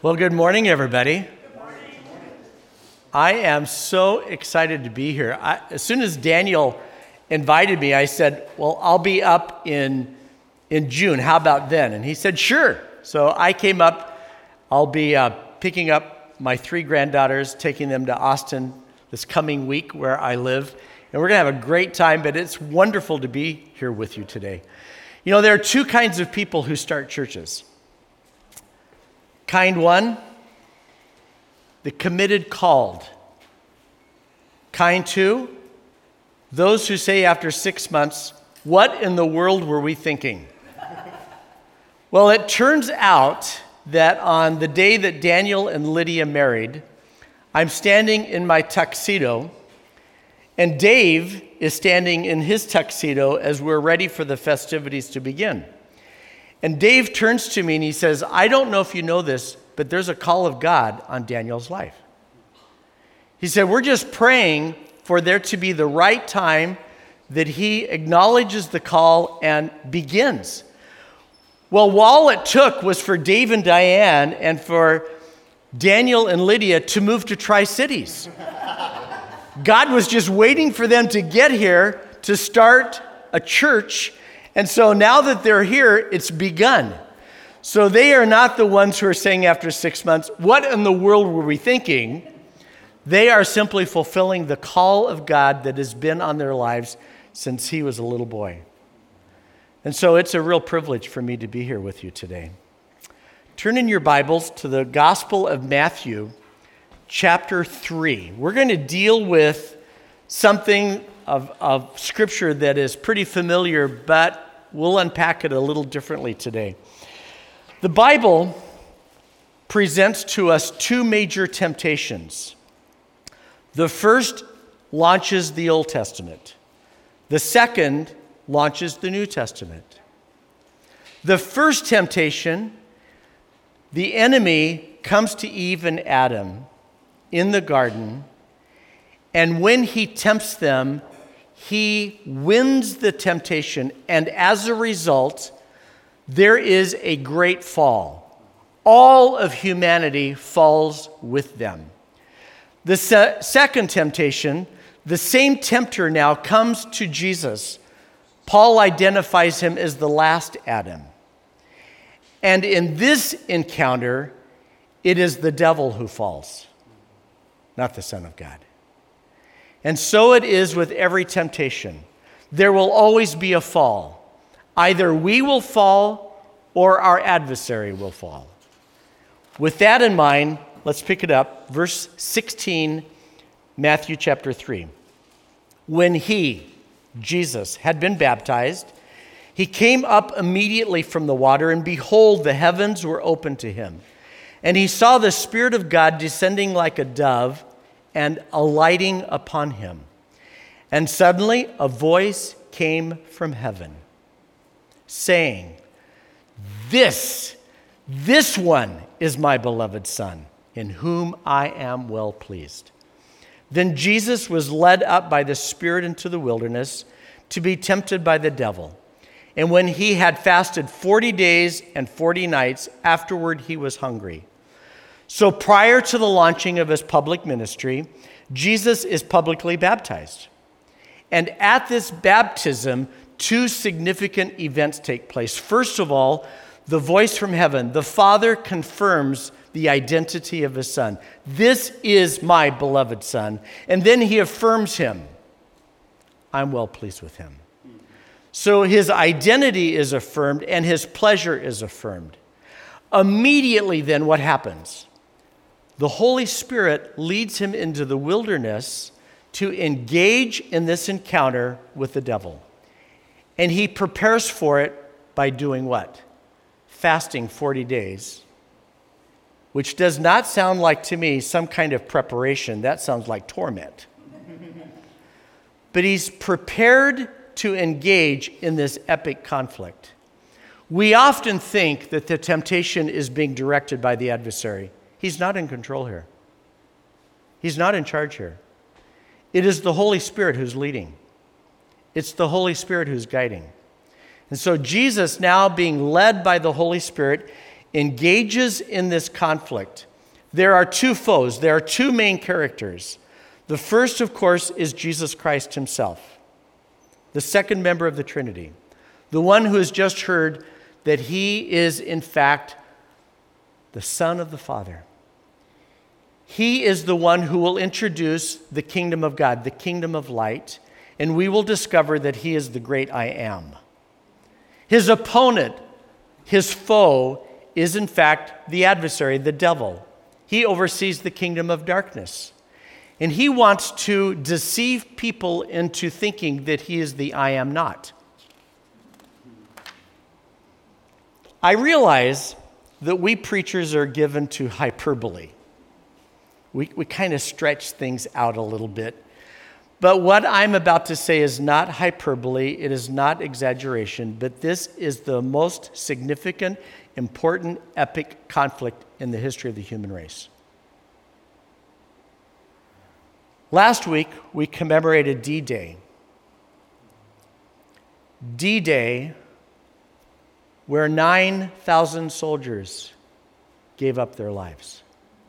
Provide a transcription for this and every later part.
Well, good morning, everybody. I am so excited to be here. As soon as Daniel invited me, I said, well, I'll be up in June. How about then? And he said, sure. So I came up. I'll be picking up my 3 granddaughters, taking them to Austin this coming week where I live. And we're going to have a great time, but it's wonderful to be here with you today. You know, there are 2 kinds of people who start churches. Kind 1, the committed called. Kind 2, those who say after 6 months, what in the world were we thinking? Well, it turns out that on the day that Daniel and Lydia married, I'm standing in my tuxedo, and Dave is standing in his tuxedo as we're ready for the festivities to begin. And Dave turns to me and he says, I don't know if you know this, but there's a call of God on Daniel's life. He said, we're just praying for there to be the right time that he acknowledges the call and begins. Well, all it took was for Dave and Diane and for Daniel and Lydia to move to Tri-Cities. God was just waiting for them to get here to start a church. And so now that they're here, it's begun. So they are not the ones who are saying after 6 months, what in the world were we thinking? They are simply fulfilling the call of God that has been on their lives since he was a little boy. And so it's a real privilege for me to be here with you today. Turn in your Bibles to the Gospel of Matthew, chapter 3. We're going to deal with something of Scripture that is pretty familiar, but we'll unpack it a little differently today. The Bible presents to us 2 major temptations. The first launches the Old Testament. The second launches the New Testament. The first temptation, the enemy comes to Eve and Adam in the garden, and when he tempts them, he wins the temptation, and as a result, there is a great fall. All of humanity falls with them. The second temptation, the same tempter now comes to Jesus. Paul identifies him as the last Adam. And in this encounter, it is the devil who falls, not the Son of God. And so it is with every temptation. There will always be a fall. Either we will fall or our adversary will fall. With that in mind, let's pick it up. Verse 16, Matthew chapter 3. When he, Jesus, had been baptized, he came up immediately from the water, and behold, the heavens were opened to him. And he saw the Spirit of God descending like a dove and alighting upon him. And suddenly a voice came from heaven, saying, This one is my beloved Son, in whom I am well pleased. Then Jesus was led up by the Spirit into the wilderness to be tempted by the devil. And when he had fasted 40 days and 40 nights, afterward he was hungry. So prior to the launching of his public ministry, Jesus is publicly baptized. And at this baptism, 2 significant events take place. First of all, the voice from heaven, the Father confirms the identity of his Son. This is my beloved Son. And then he affirms him. I'm well pleased with him. So his identity is affirmed and his pleasure is affirmed. Immediately then, what happens? The Holy Spirit leads him into the wilderness to engage in this encounter with the devil. And he prepares for it by doing what? Fasting 40 days, which does not sound like to me some kind of preparation. That sounds like torment. But he's prepared to engage in this epic conflict. We often think that the temptation is being directed by the adversary. He's not in control here. He's not in charge here. It is the Holy Spirit who's leading. It's the Holy Spirit who's guiding. And so Jesus, now being led by the Holy Spirit, engages in this conflict, there are two foes. There are two main characters. The first, of course, is Jesus Christ himself, the second member of the Trinity, the one who has just heard that he is, in fact, the Son of the Father. He is the one who will introduce the kingdom of God, the kingdom of light, and we will discover that he is the great I am. His opponent, his foe, is in fact the adversary, the devil. He oversees the kingdom of darkness. And he wants to deceive people into thinking that he is the I am not. I realize that we preachers are given to hyperbole. We kind of stretch things out a little bit. But what I'm about to say is not hyperbole, it is not exaggeration, but this is the most significant, important, epic conflict in the history of the human race. Last week, we commemorated D-Day. D-Day, where 9,000 soldiers gave up their lives.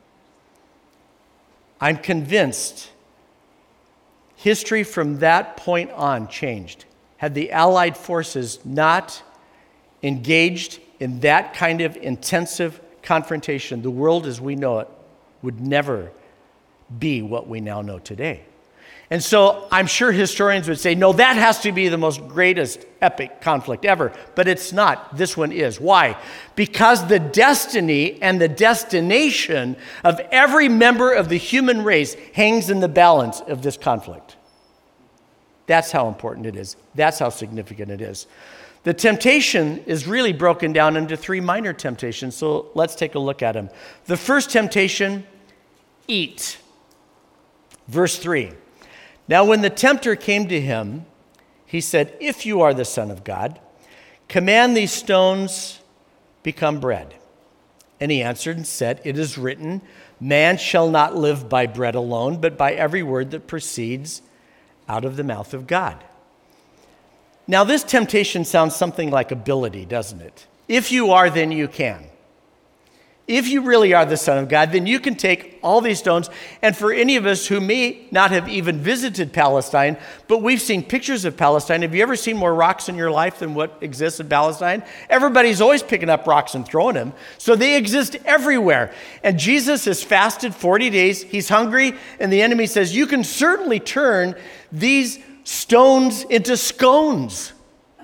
I'm convinced history from that point on changed. Had the Allied forces not engaged in that kind of intensive confrontation, the world as we know it would never be what we now know today. And so I'm sure historians would say, no, that has to be the most greatest epic conflict ever. But it's not. This one is. Why? Because the destiny and the destination of every member of the human race hangs in the balance of this conflict. That's how important it is. That's how significant it is. The temptation is really broken down into three minor temptations. So let's take a look at them. The first temptation, eat. Verse 3. Now when the tempter came to him, he said, if you are the Son of God, command these stones become bread. And he answered and said, it is written, man shall not live by bread alone, but by every word that proceeds out of the mouth of God. Now this temptation sounds something like ability, doesn't it? If you are, then you can. If you really are the Son of God, then you can take all these stones, and for any of us who may not have even visited Palestine, but we've seen pictures of Palestine. Have you ever seen more rocks in your life than what exists in Palestine? Everybody's always picking up rocks and throwing them, so they exist everywhere. And Jesus has fasted 40 days, he's hungry, and the enemy says, you can certainly turn these stones into scones.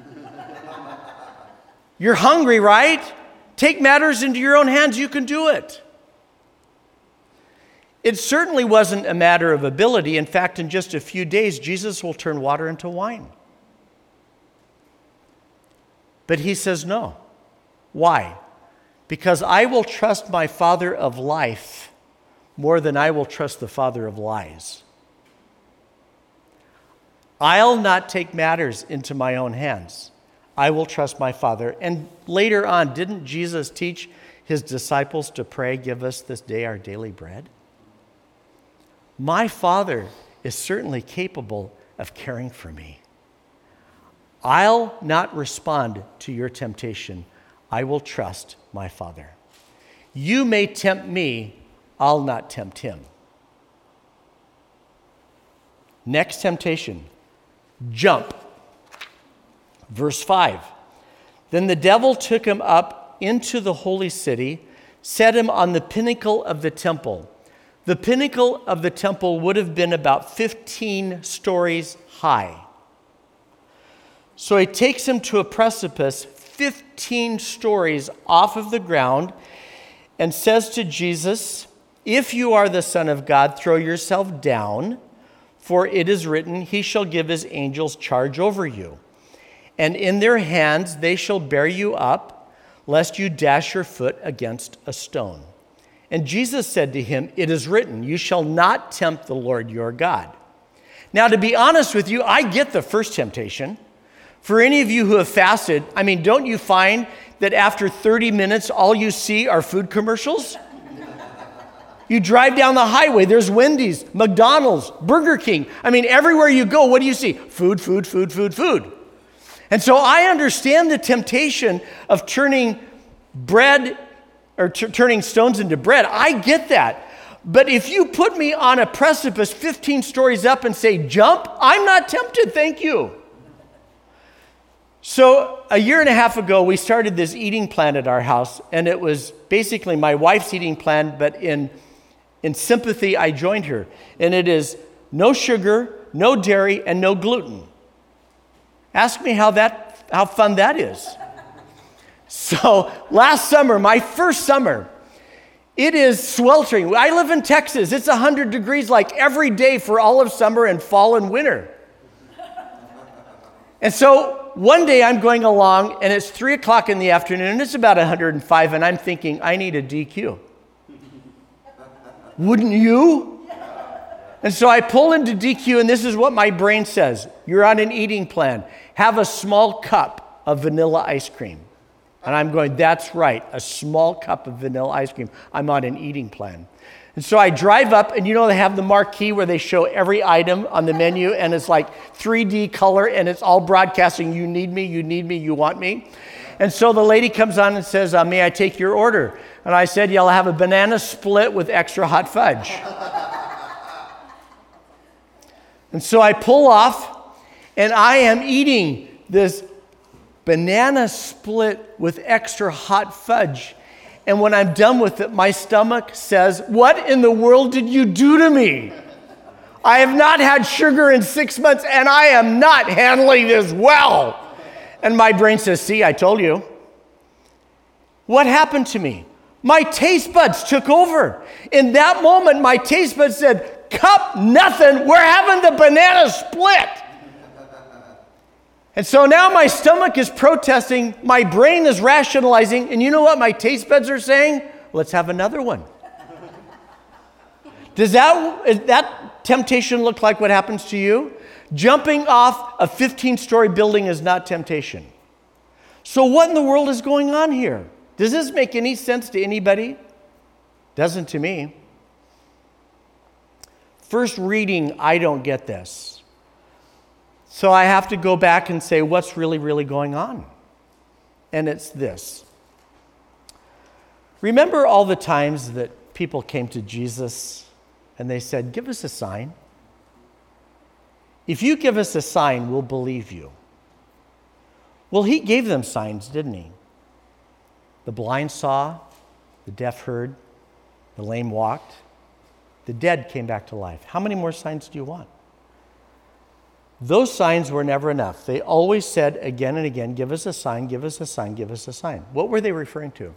You're hungry, right? Take matters into your own hands. You can do it. It certainly wasn't a matter of ability. In fact, in just a few days, Jesus will turn water into wine. But he says no. Why? Because I will trust my Father of life more than I will trust the father of lies. I'll not take matters into my own hands. I will trust my Father. And later on, didn't Jesus teach his disciples to pray, give us this day our daily bread? My Father is certainly capable of caring for me. I'll not respond to your temptation. I will trust my Father. You may tempt me, I'll not tempt him. Next temptation, jump. Verse 5, then the devil took him up into the holy city, set him on the pinnacle of the temple. The pinnacle of the temple would have been about 15 stories high. So he takes him to a precipice 15 stories off of the ground and says to Jesus, if you are the Son of God, throw yourself down, for it is written, he shall give his angels charge over you. And in their hands they shall bear you up, lest you dash your foot against a stone. And Jesus said to him, it is written, you shall not tempt the Lord your God. Now, to be honest with you, I get the first temptation. For any of you who have fasted, don't you find that after 30 minutes, all you see are food commercials? You drive down the highway, there's Wendy's, McDonald's, Burger King. Everywhere you go, what do you see? Food, food, food, food, food. And so I understand the temptation of turning bread or turning stones into bread. I get that. But if you put me on a precipice 15 stories up and say, jump, I'm not tempted, thank you. So a year and a half ago, we started this eating plan at our house, and it was basically my wife's eating plan, but in sympathy, I joined her. And it is no sugar, no dairy, and no gluten. Ask me how fun that is. So last summer, my first summer, it is sweltering. I live in Texas. It's 100 degrees like every day for all of summer and fall and winter. And so one day I'm going along and it's 3 o'clock in the afternoon and it's about 105 and I'm thinking, I need a DQ. Wouldn't you? And so I pull into DQ and this is what my brain says. You're on an eating plan. Have a small cup of vanilla ice cream. And I'm going, that's right, a small cup of vanilla ice cream. I'm on an eating plan. And so I drive up, and they have the marquee where they show every item on the menu, and it's like 3D color, and it's all broadcasting, you need me, you want me. And so the lady comes on and says, may I take your order? And I said, yeah, I'll have a banana split with extra hot fudge. And so I pull off, and I am eating this banana split with extra hot fudge. And when I'm done with it, my stomach says, what in the world did you do to me? I have not had sugar in 6 months and I am not handling this well. And my brain says, see, I told you. What happened to me? My taste buds took over. In that moment, my taste buds said, cup nothing, we're having the banana split. And so now my stomach is protesting, my brain is rationalizing, and you know what my taste buds are saying? Let's have another one. Does that temptation look like what happens to you? Jumping off a 15-story building is not temptation. So what in the world is going on here? Does this make any sense to anybody? Doesn't to me. First reading, I don't get this. So I have to go back and say, what's really, really going on? And it's this. Remember all the times that people came to Jesus and they said, give us a sign. If you give us a sign, we'll believe you. Well, he gave them signs, didn't he? The blind saw, the deaf heard, the lame walked, the dead came back to life. How many more signs do you want? Those signs were never enough. They always said again and again, give us a sign, give us a sign, give us a sign. What were they referring to?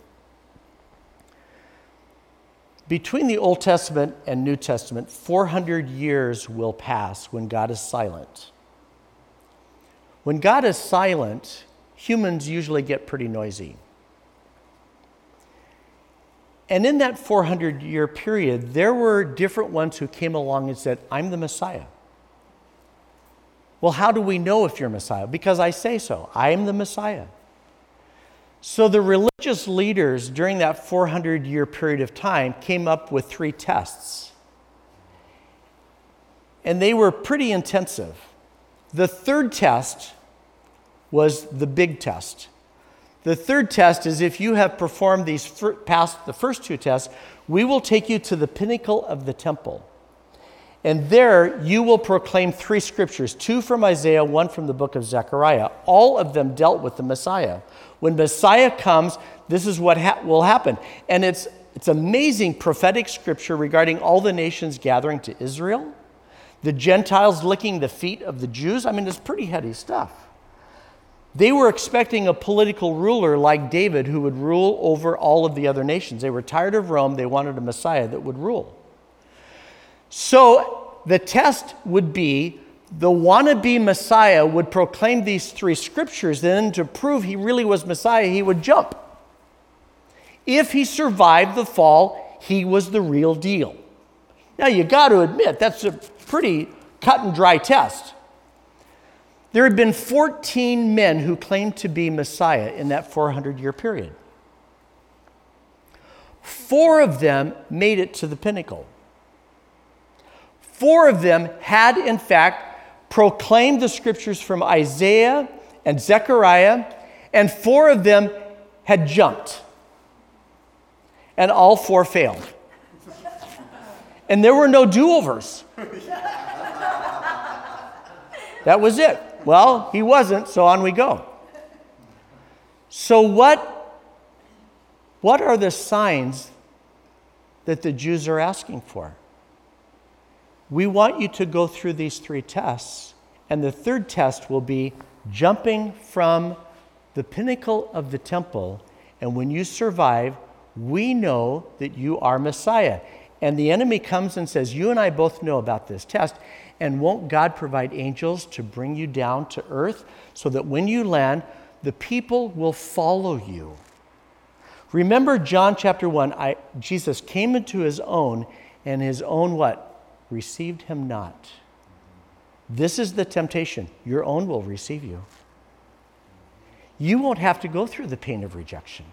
Between the Old Testament and New Testament, 400 years will pass when God is silent. When God is silent, humans usually get pretty noisy. And in that 400-year period, there were different ones who came along and said, I'm the Messiah. Well, how do we know if you're Messiah? Because I say so. I am the Messiah. So the religious leaders during that 400-year period of time came up with 3 tests. And they were pretty intensive. The third test was the big test. The third test is if you have performed past the first 2 tests, we will take you to the pinnacle of the temple. And there you will proclaim 3 scriptures, 2 from Isaiah, 1 from the book of Zechariah. All of them dealt with the Messiah. When Messiah comes, this is what will happen. And it's amazing prophetic scripture regarding all the nations gathering to Israel, the Gentiles licking the feet of the Jews. I mean, it's pretty heady stuff. They were expecting a political ruler like David who would rule over all of the other nations. They were tired of Rome. They wanted a Messiah that would rule. So the test would be the wannabe Messiah would proclaim these 3 scriptures, then to prove he really was Messiah, he would jump. If he survived the fall, he was the real deal. Now you got to admit, that's a pretty cut and dry test. There had been 14 men who claimed to be Messiah in that 400-year period. 4 of them made it to the pinnacle. 4 of them had, in fact, proclaimed the scriptures from Isaiah and Zechariah, and 4 of them had jumped. And all 4 failed. And there were no do-overs. That was it. Well, he wasn't, so on we go. So what are the signs that the Jews are asking for? We want you to go through these 3 tests, and the 3rd test will be jumping from the pinnacle of the temple, and when you survive, we know that you are Messiah. And the enemy comes and says, you and I both know about this test, and won't God provide angels to bring you down to earth so that when you land, the people will follow you? Remember John chapter 1, Jesus came into his own, and his own what? Received him not. This is the temptation. Your own will receive you. You won't have to go through the pain of rejection.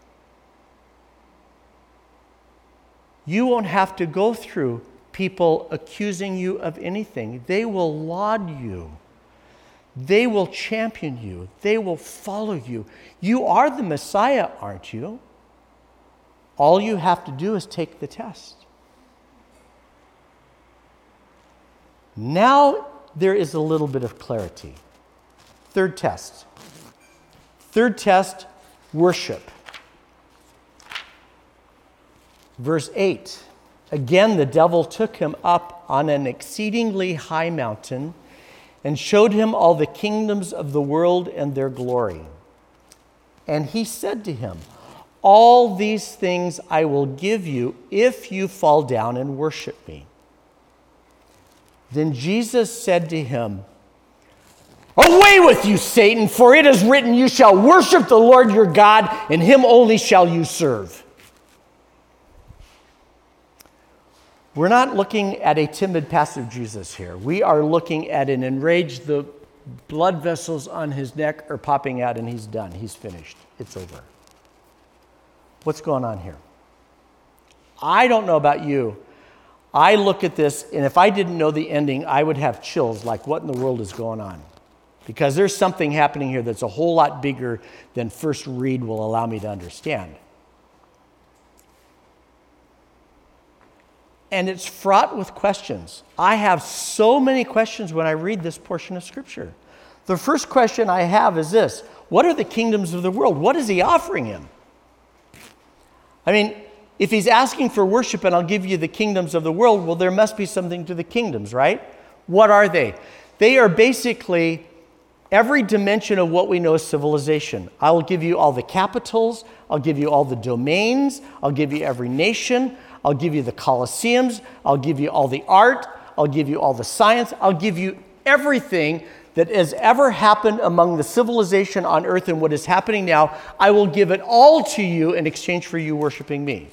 You won't have to go through people accusing you of anything. They will laud you. They will champion you. They will follow you. You are the Messiah, aren't you? All you have to do is take the test. Now there is a little bit of clarity. 3rd test. 3rd test, worship. Verse 8. Again, the devil took him up on an exceedingly high mountain and showed him all the kingdoms of the world and their glory. And he said to him, all these things I will give you if you fall down and worship me. Then Jesus said to him, away with you, Satan, for it is written, you shall worship the Lord your God, and him only shall you serve. We're not looking at a timid, passive Jesus here. We are looking at an enraged, the blood vessels on his neck are popping out, and he's done. He's finished. It's over. What's going on here? I don't know about you. I look at this, and if I didn't know the ending, I would have chills, like what in the world is going on? Because there's something happening here that's a whole lot bigger than first read will allow me to understand. And it's fraught with questions. I have so many questions when I read this portion of Scripture. The first question I have is this: what are the kingdoms of the world? What is he offering him? I mean, if he's asking for worship and I'll give you the kingdoms of the world, well, there must be something to the kingdoms, right? What are they? They are basically every dimension of what we know as civilization. I'll give you all the capitals. I'll give you all the domains. I'll give you every nation. I'll give you the Colosseums. I'll give you all the art. I'll give you all the science. I'll give you everything that has ever happened among the civilization on earth and what is happening now. I will give it all to you in exchange for you worshiping me.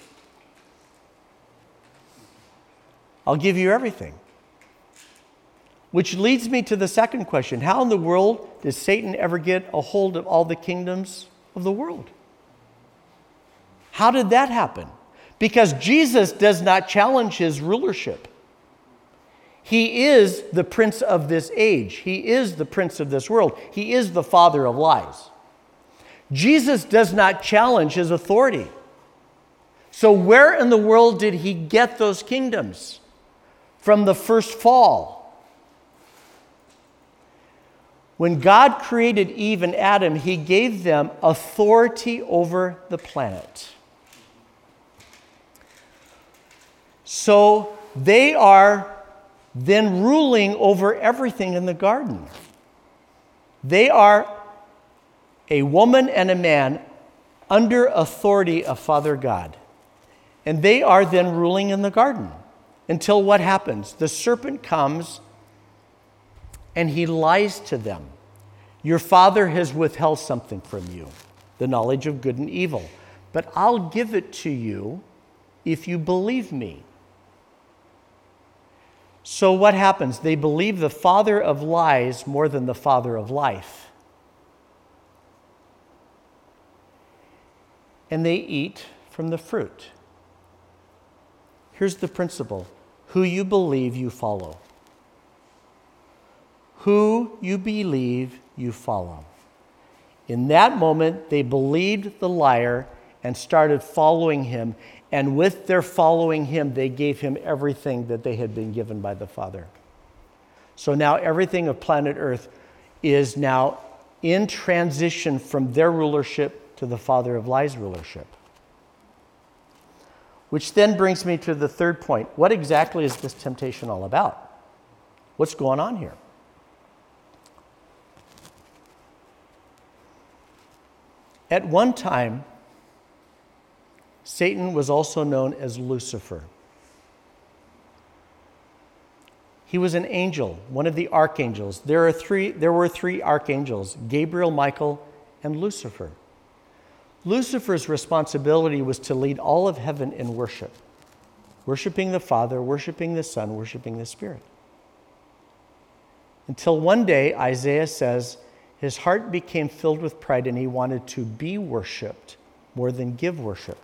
I'll give you everything. Which leads me to the second question. How in the world does Satan ever get a hold of all the kingdoms of the world? How did that happen? Because Jesus does not challenge his rulership. He is the prince of this age. He is the prince of this world. He is the father of lies. Jesus does not challenge his authority. So where in the world did he get those kingdoms? From the first fall. When God created Eve and Adam, he gave them authority over the planet. So they are then ruling over everything in the garden. They are a woman and a man under authority of Father God. And they are then ruling in the garden. Until what happens? The serpent comes and he lies to them. Your father has withheld something from you, the knowledge of good and evil. But I'll give it to you if you believe me. So what happens? They believe the father of lies more than the father of life. And they eat from the fruit. Here's the principle. Who you believe, you follow. Who you believe, you follow. In that moment, they believed the liar and started following him. And with their following him, they gave him everything that they had been given by the Father. So now everything of planet Earth is now in transition from their rulership to the father of lies rulership. Which then brings me to the third point. What exactly is this temptation all about? What's going on here? At one time, Satan was also known as Lucifer. He was an angel, one of the archangels. There were three archangels, Gabriel, Michael, and Lucifer. Lucifer's responsibility was to lead all of heaven in worship, worshiping the Father, worshiping the Son, worshiping the Spirit. Until one day, Isaiah says, his heart became filled with pride and he wanted to be worshiped more than give worship.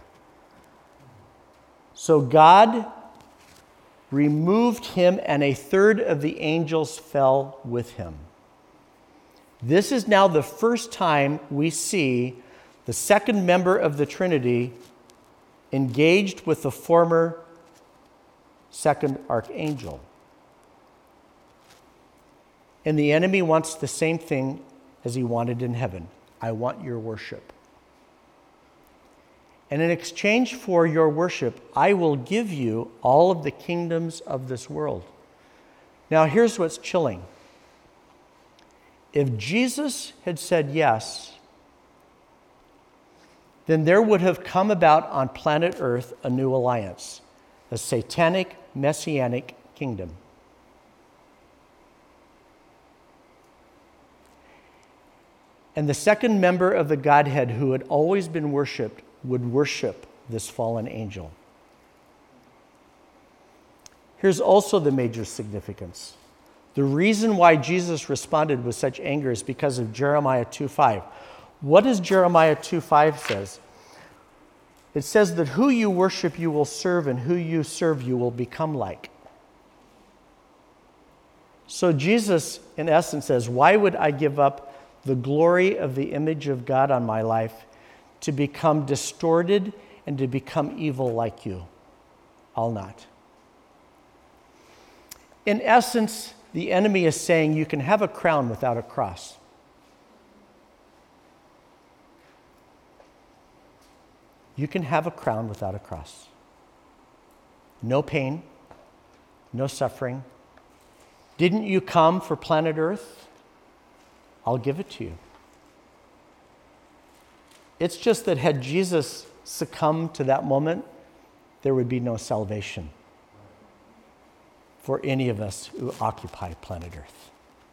So God removed him, and a third of the angels fell with him. This is now the first time we see the second member of the Trinity engaged with the former second archangel. And the enemy wants the same thing as he wanted in heaven. I want your worship. And in exchange for your worship, I will give you all of the kingdoms of this world. Now, here's what's chilling. If Jesus had said yes, then there would have come about on planet Earth a new alliance, a satanic, messianic kingdom. And the second member of the Godhead who had always been worshipped would worship this fallen angel. Here's also the major significance. The reason why Jesus responded with such anger is because of Jeremiah 2:5. What does Jeremiah 2:5 says? It says that who you worship you will serve, and who you serve you will become like. So Jesus, in essence, says, why would I give up the glory of the image of God on my life to become distorted and to become evil like you? I'll not. In essence, the enemy is saying you can have a crown without a cross. You can have a crown without a cross. No pain, no suffering. Didn't you come for planet Earth? I'll give it to you. It's just that had Jesus succumbed to that moment, there would be no salvation for any of us who occupy planet Earth.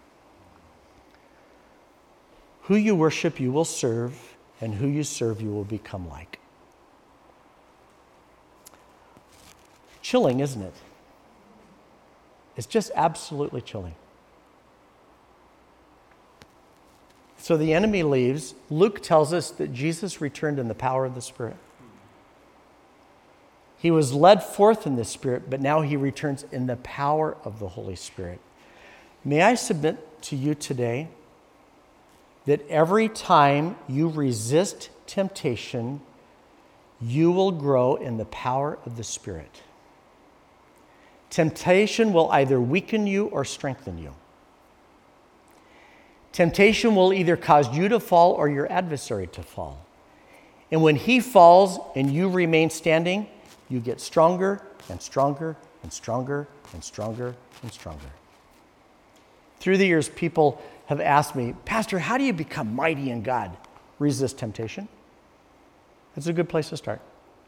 Who you worship, you will serve, and who you serve, you will become like. Chilling, isn't it? It's just absolutely chilling. So the enemy leaves. Luke tells us that Jesus returned in the power of the Spirit. He was led forth in the Spirit, but now he returns in the power of the Holy Spirit. May I submit to you today that every time you resist temptation, you will grow in the power of the Spirit. Temptation will either weaken you or strengthen you. Temptation will either cause you to fall or your adversary to fall. And when he falls and you remain standing, you get stronger and stronger and stronger and stronger and stronger. Through the years, people have asked me, Pastor, how do you become mighty in God? Resist temptation. That's a good place to start.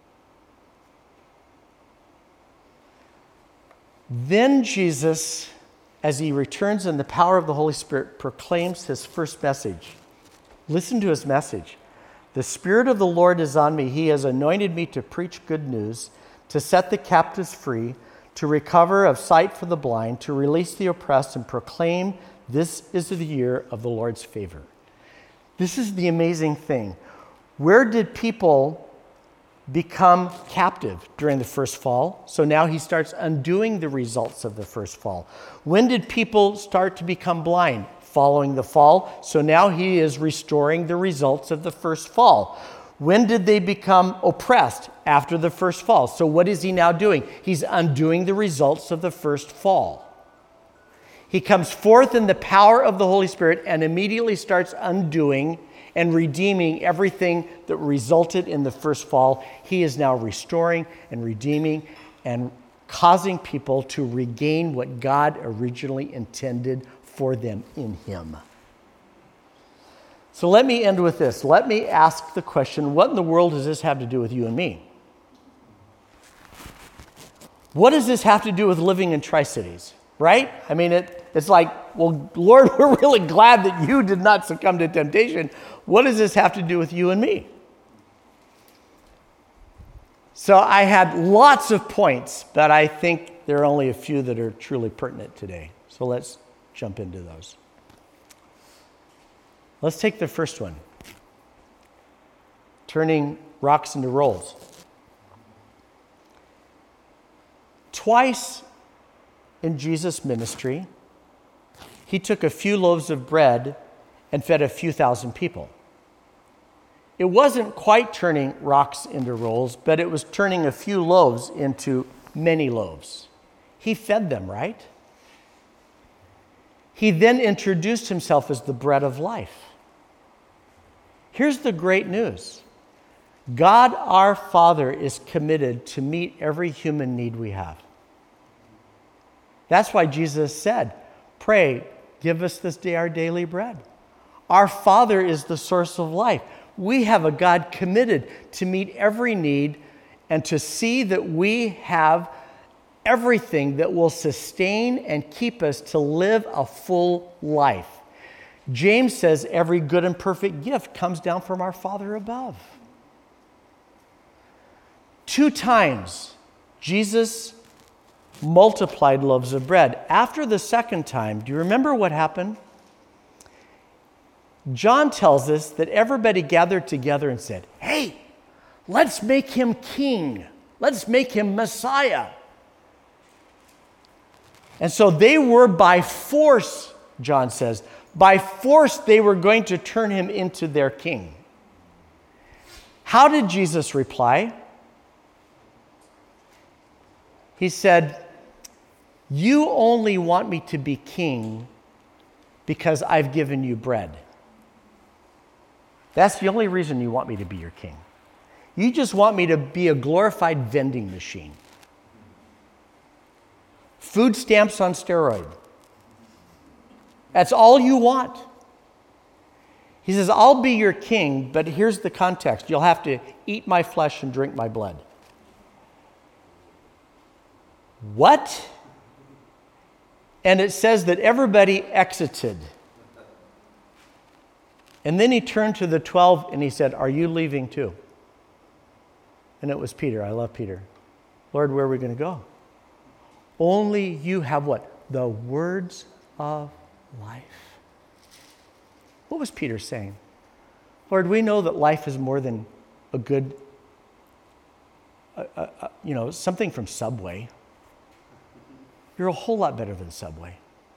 Then Jesus, as he returns in the power of the Holy Spirit, proclaims his first message. Listen to his message. The Spirit of the Lord is on me. He has anointed me to preach good news, to set the captives free, to recover of sight for the blind, to release the oppressed, and proclaim this is the year of the Lord's favor. This is the amazing thing. Where did people become captive? During the first fall. So now he starts undoing the results of the first fall. When did people start to become blind? Following the fall. So now he is restoring the results of the first fall. When did they become oppressed? After the first fall. So what is he now doing? He's undoing the results of the first fall. He comes forth in the power of the Holy Spirit and immediately starts undoing and redeeming everything that resulted in the first fall. He is now restoring and redeeming and causing people to regain what God originally intended for them in him. So let me end with this. Let me ask the question, what in the world does this have to do with you and me? What does this have to do with living in Tri-Cities? Right? I mean, it's like, well, Lord, we're really glad that you did not succumb to temptation. What does this have to do with you and me? So I had lots of points, but I think there are only a few that are truly pertinent today. So let's jump into those. Let's take the first one. Turning rocks into rolls. Twice in Jesus' ministry, he took a few loaves of bread and fed a few thousand people. It wasn't quite turning rocks into rolls, but it was turning a few loaves into many loaves. He fed them, right? He then introduced himself as the bread of life. Here's the great news. God, our Father, is committed to meet every human need we have. That's why Jesus said, pray, give us this day our daily bread. Our Father is the source of life. We have a God committed to meet every need and to see that we have everything that will sustain and keep us to live a full life. James says every good and perfect gift comes down from our Father above. 2 times, Jesus multiplied loaves of bread. After the second time, do you remember what happened? John tells us that everybody gathered together and said, hey, let's make him king. Let's make him Messiah. And so they were by force, John says, by force they were going to turn him into their king. How did Jesus reply? He said, you only want me to be king because I've given you bread. That's the only reason you want me to be your king. You just want me to be a glorified vending machine. Food stamps on steroid. That's all you want. He says, I'll be your king, but here's the context. You'll have to eat my flesh and drink my blood. What? And it says that everybody exited. And then he turned to the 12 and he said, are you leaving too? And it was Peter. I love Peter. Lord, where are we going to go? Only you have what? The words of life. What was Peter saying? Lord, we know that life is more than a good, something from Subway. You're a whole lot better than Subway.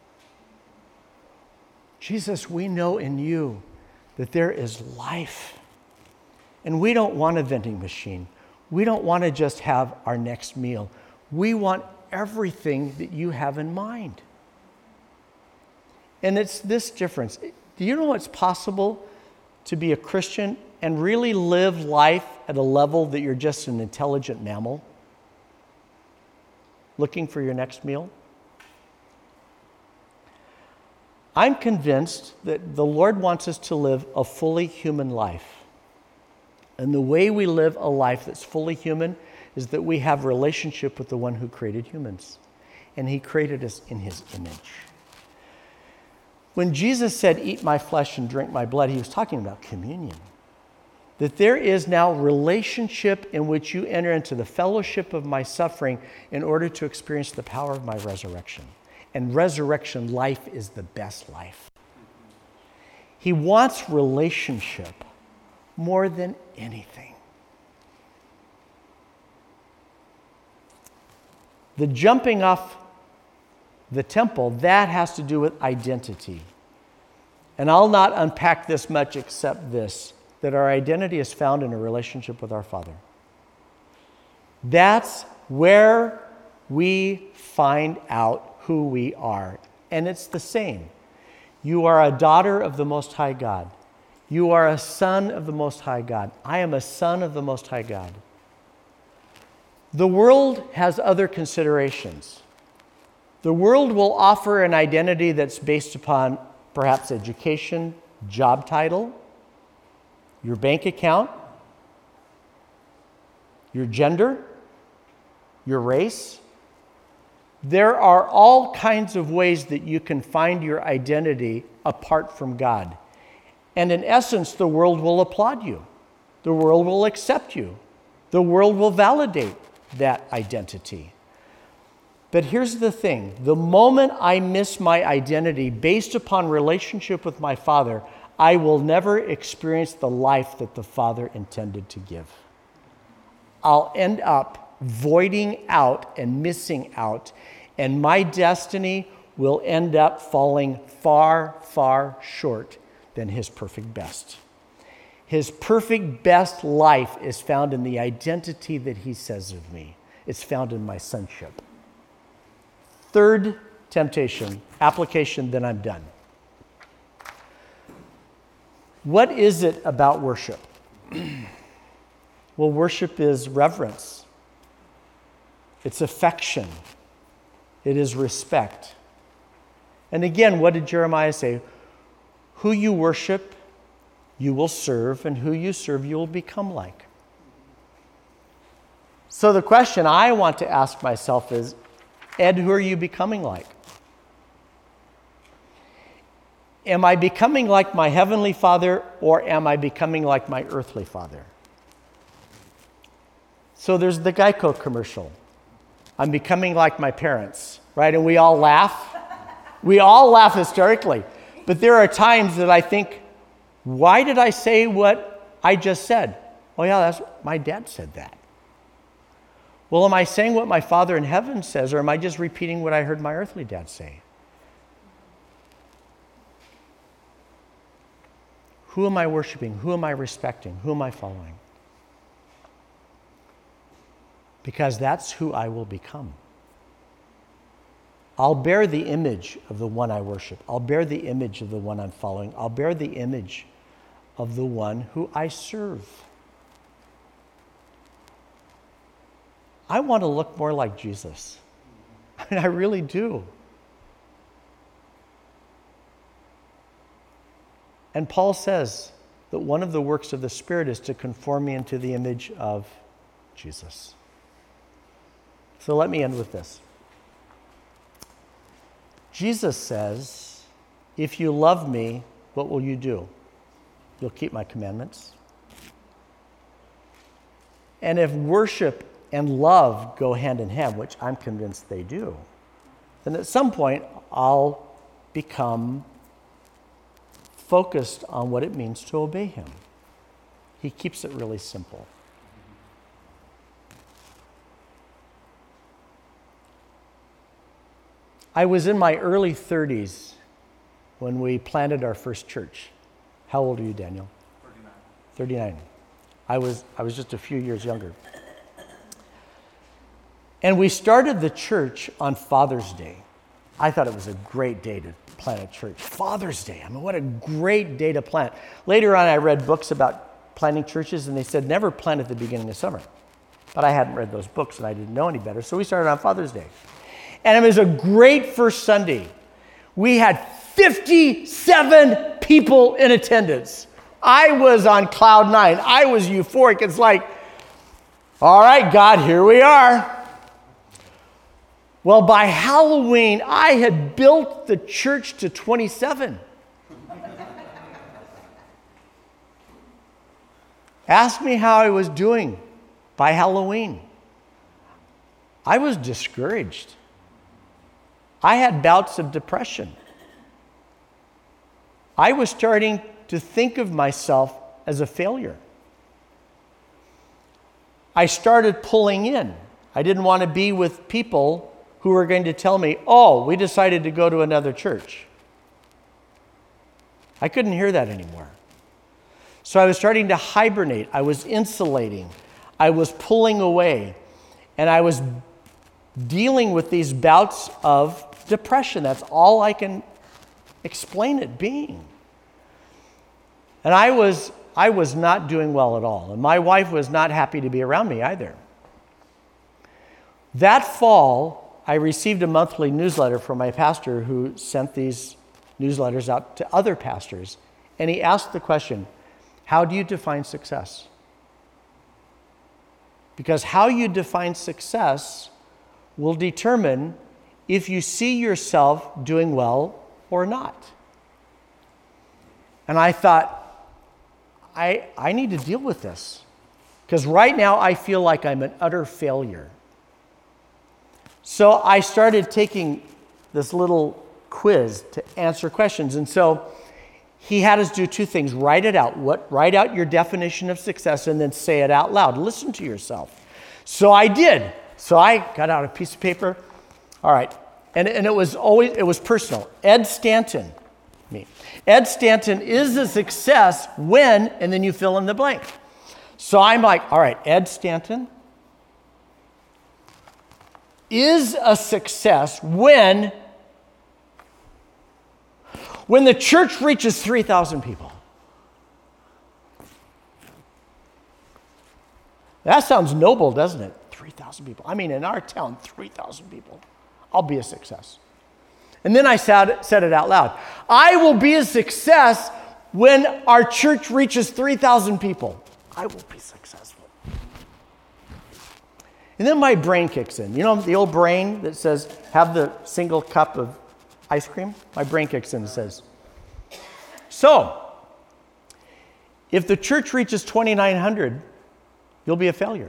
Jesus, we know in you that there is life. And we don't want a vending machine. We don't want to just have our next meal. We want everything that you have in mind. And it's this difference. Do you know it's possible to be a Christian and really live life at a level that you're just an intelligent mammal looking for your next meal? I'm convinced that the Lord wants us to live a fully human life. And the way we live a life that's fully human is that we have relationship with the one who created humans. And he created us in his image. When Jesus said, eat my flesh and drink my blood, he was talking about communion. That there is now relationship in which you enter into the fellowship of my suffering in order to experience the power of my resurrection. And resurrection life is the best life. He wants relationship more than anything. The jumping off the temple, that has to do with identity. And I'll not unpack this much except this, that our identity is found in a relationship with our Father. That's where we find out who we are. And it's the same. You are a daughter of the Most High God. You are a son of the Most High God. I am a son of the Most High God. The world has other considerations. The world will offer an identity that's based upon perhaps education, job title, your bank account, your gender, your race. There are all kinds of ways that you can find your identity apart from God. And in essence, the world will applaud you. The world will accept you. The world will validate that identity. But here's the thing. The moment I miss my identity based upon relationship with my Father, I will never experience the life that the Father intended to give. I'll end up voiding out and missing out, and my destiny will end up falling far, far short than His perfect best. His perfect best life is found in the identity that He says of me. It's found in my sonship. Third temptation, application, then I'm done. What is it about worship? Well, worship is reverence. It's affection. It is respect. And again, what did Jeremiah say? Who you worship, you will serve, and who you serve, you will become like. So the question I want to ask myself is, Ed, who are you becoming like? Am I becoming like my heavenly Father, or am I becoming like my earthly father? So there's the Geico commercial. I'm becoming like my parents, right? And we all laugh. We all laugh hysterically. But there are times that I think, why did I say what I just said? Oh yeah, my dad said that. Well, am I saying what my Father in heaven says, or am I just repeating what I heard my earthly dad say? Who am I worshiping? Who am I respecting? Who am I following? Because that's who I will become. I'll bear the image of the one I worship. I'll bear the image of the one I'm following. I'll bear the image of the one who I serve. I want to look more like Jesus. I mean, I really do. And Paul says that one of the works of the Spirit is to conform me into the image of Jesus. So let me end with this. Jesus says, if you love me, what will you do? You'll keep my commandments. And if worship and love go hand in hand, which I'm convinced they do, then at some point I'll become focused on what it means to obey Him. He keeps it really simple. I was in my early 30s when we planted our first church. How old are you, Daniel? 39. I was just a few years younger. And we started the church on Father's Day. I thought it was a great day to plant a church. Father's Day. I mean, what a great day to plant. Later on, I read books about planting churches, and they said never plant at the beginning of summer. But I hadn't read those books, and I didn't know any better, so we started on Father's Day. And it was a great first Sunday. We had 57 people in attendance. I was on cloud nine. I was euphoric. It's like, all right, God, here we are. Well, by Halloween, I had built the church to 27. Ask me how I was doing by Halloween. I was discouraged. I had bouts of depression. I was starting to think of myself as a failure. I started pulling in. I didn't want to be with people who were going to tell me, oh, we decided to go to another church. I couldn't hear that anymore. So I was starting to hibernate. I was insulating. I was pulling away. And I was dealing with these bouts of depression. That's all I can explain it being. And I was not doing well at all. And my wife was not happy to be around me either. That fall, I received a monthly newsletter from my pastor who sent these newsletters out to other pastors. And he asked the question, how do you define success? Because how you define success will determine if you see yourself doing well or not. And I thought, I need to deal with this. Because right now I feel like I'm an utter failure. So I started taking this little quiz to answer questions. And so he had us do two things. Write it out. Write out your definition of success and then say it out loud. Listen to yourself. So I did. So I got out a piece of paper. All right. And it was personal. Ed Stanton. Me. Ed Stanton is a success when, and then you fill in the blank. So I'm like, all right, Ed Stanton is a success when the church reaches 3,000 people. That sounds noble, doesn't it? 3,000 people. I mean, in our town, 3,000 people. I'll be a success. And then I said it out loud. I will be a success when our church reaches 3,000 people. I will be successful. And then my brain kicks in. You know the old brain that says, have the single cup of ice cream? My brain kicks in and says, so, if the church reaches 2,900, you'll be a failure.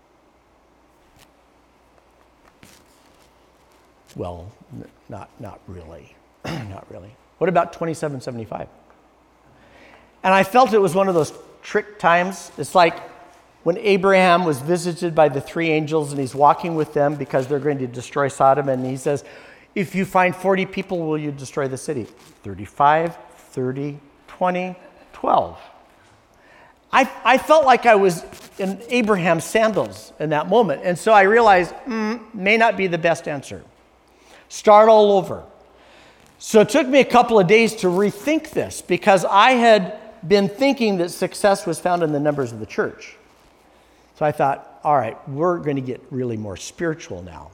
Well, not really. Not really. What about 2,775? And I felt it was one of those trick times. It's like when Abraham was visited by the three angels and he's walking with them because they're going to destroy Sodom, and he says, if you find 40 people, will you destroy the city? 35, 30, 20, 12. I felt like I was in Abraham's sandals in that moment. And so I realized, may not be the best answer. Start all over. So it took me a couple of days to rethink this because I had been thinking that success was found in the numbers of the church. So I thought, all right, we're going to get really more spiritual now.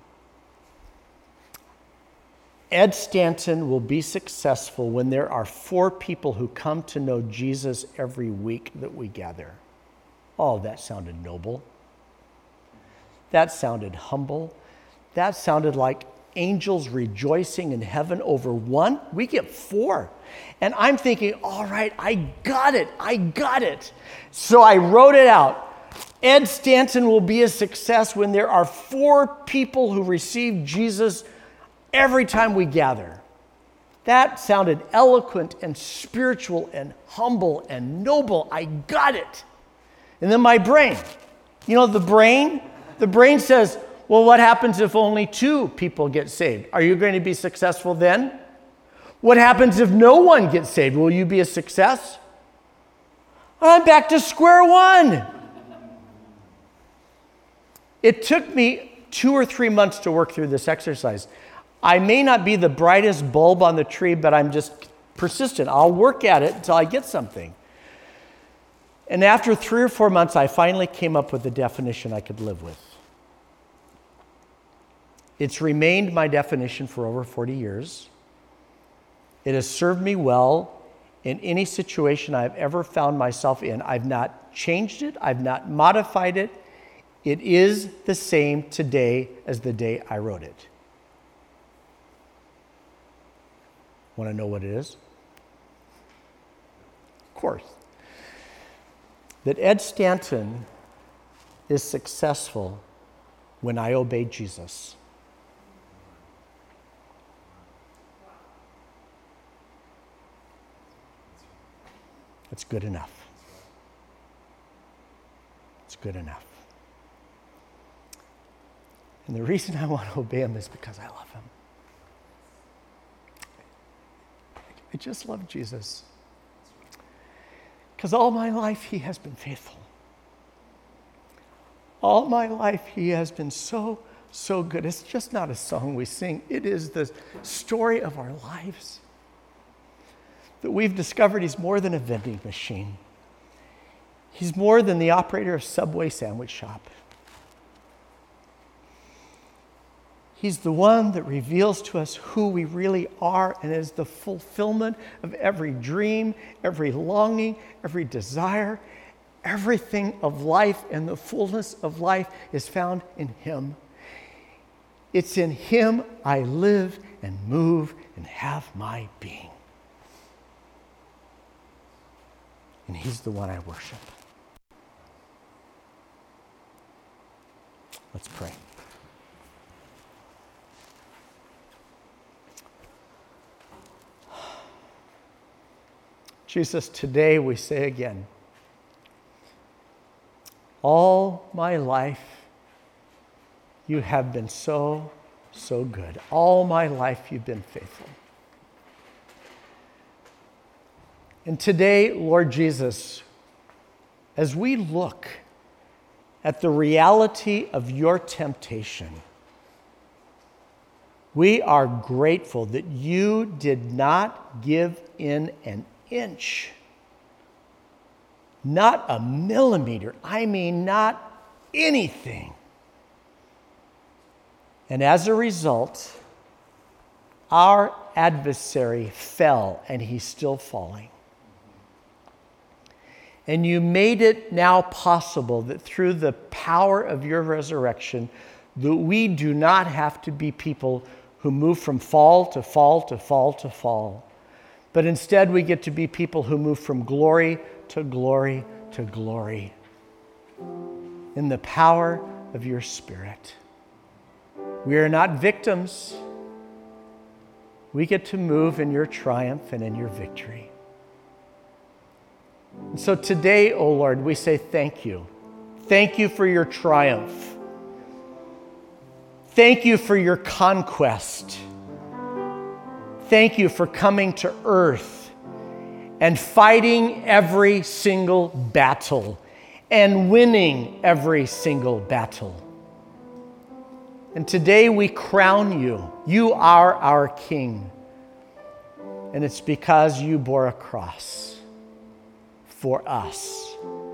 Ed Stanton will be successful when there are 4 people who come to know Jesus every week that we gather. Oh, that sounded noble. That sounded humble. That sounded like angels rejoicing in heaven over 1. We get 4. And I'm thinking, all right, I got it. So I wrote it out. Ed Stanton will be a success when there are 4 people who receive Jesus every time we gather. That sounded eloquent and spiritual and humble and noble. I got it. And then my brain, the brain says, well, what happens if only 2 people get saved? Are you going to be successful then? What happens if no one gets saved? Will you be a success? I'm back to square one. It took me 2 or 3 months to work through this exercise. I may not be the brightest bulb on the tree, but I'm just persistent. I'll work at it until I get something. And after 3 or 4 months, I finally came up with a definition I could live with. It's remained my definition for over 40 years. It has served me well in any situation I've ever found myself in. I've not changed it. I've not modified it. It is the same today as the day I wrote it. Want to know what it is? Of course. That Ed Stanton is successful when I obey Jesus. It's good enough. It's good enough. And the reason I want to obey him is because I love him. I just love Jesus. Because all my life he has been faithful. All my life he has been so good. It's just not a song we sing. It is the story of our lives. That we've discovered he's more than a vending machine. He's more than the operator of Subway sandwich shop. He's the one that reveals to us who we really are and is the fulfillment of every dream, every longing, every desire. Everything of life and the fullness of life is found in him. It's in him I live and move and have my being. And he's the one I worship. Let's pray. Jesus, today we say again, all my life you have been so good. All my life you've been faithful. And today, Lord Jesus, as we look at the reality of your temptation, we are grateful that you did not give in an inch, not a millimeter, I mean not anything. And as a result, our adversary fell, and he's still falling. And you made it now possible that through the power of your resurrection, that we do not have to be people who move from fall to fall to fall to fall. But instead we get to be people who move from glory to glory to glory in the power of your Spirit. We are not victims. We get to move in your triumph and in your victory. And so today, O Lord, we say thank you. Thank you for your triumph. Thank you for your conquest. Thank you for coming to earth and fighting every single battle and winning every single battle. And today we crown you. You are our King. And it's because you bore a cross for us.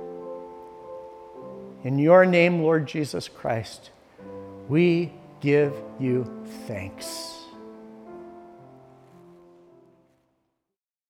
In your name, Lord Jesus Christ, we give you thanks.